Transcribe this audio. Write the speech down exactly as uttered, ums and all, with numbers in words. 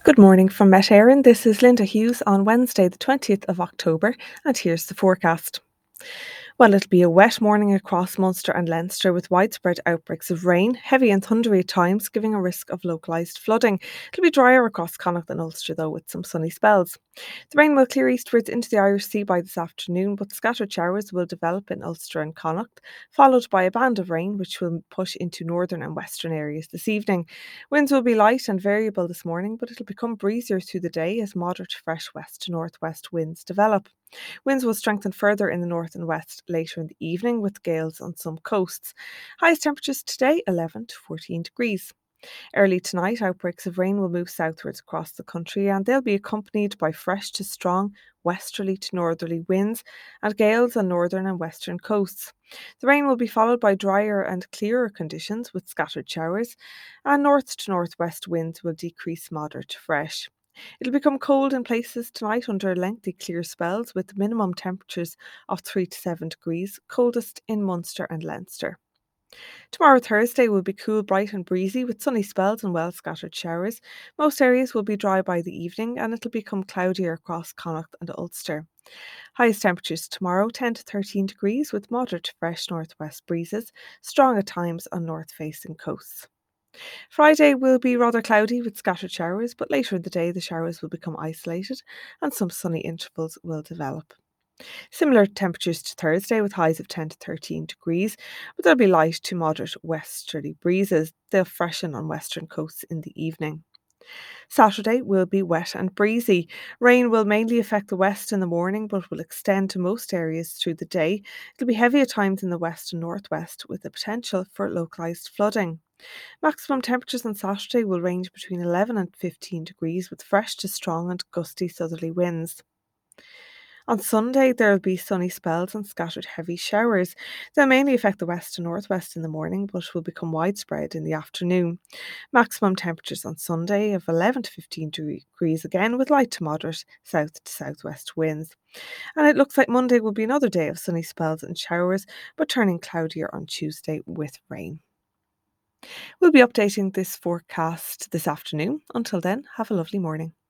Good morning from Met Éireann. This is Linda Hughes on Wednesday, the twentieth of October, and here's the forecast. Well, it'll be a wet morning across Munster and Leinster with widespread outbreaks of rain, heavy and thundery at times, giving a risk of localised flooding. It'll be drier across Connacht and Ulster, though, with some sunny spells. The rain will clear eastwards into the Irish Sea by this afternoon, but scattered showers will develop in Ulster and Connacht, followed by a band of rain which will push into northern and western areas this evening. Winds will be light and variable this morning, but it'll become breezier through the day as moderate to fresh west to northwest winds develop. Winds will strengthen further in the north and west later in the evening with gales on some coasts. Highest temperatures today eleven to fourteen degrees. Early tonight, outbreaks of rain will move southwards across the country and they'll be accompanied by fresh to strong westerly to northerly winds and gales on northern and western coasts. The rain will be followed by drier and clearer conditions with scattered showers, and north to northwest winds will decrease moderate to fresh. It'll become cold in places tonight under lengthy clear spells with minimum temperatures of three to seven degrees, coldest in Munster and Leinster. Tomorrow, Thursday, will be cool, bright, and breezy with sunny spells and well scattered showers. Most areas will be dry by the evening and it'll become cloudier across Connacht and Ulster. Highest temperatures tomorrow ten to thirteen degrees with moderate to fresh northwest breezes, strong at times on north facing coasts. Friday will be rather cloudy with scattered showers, but later in the day the showers will become isolated and some sunny intervals will develop. Similar temperatures to Thursday with highs of ten to thirteen degrees, but there'll be light to moderate westerly breezes. They'll freshen on western coasts in the evening. Saturday will be wet and breezy. Rain will mainly affect the west in the morning but will extend to most areas through the day. It'll be heavy at times in the west and northwest with the potential for localised flooding. Maximum temperatures on Saturday will range between eleven and fifteen degrees with fresh to strong and gusty southerly winds. On Sunday, there will be sunny spells and scattered heavy showers. They'll mainly affect the west and northwest in the morning, but will become widespread in the afternoon. Maximum temperatures on Sunday of eleven to fifteen degrees again, with light to moderate south to southwest winds. And it looks like Monday will be another day of sunny spells and showers, but turning cloudier on Tuesday with rain. We'll be updating this forecast this afternoon. Until then, have a lovely morning.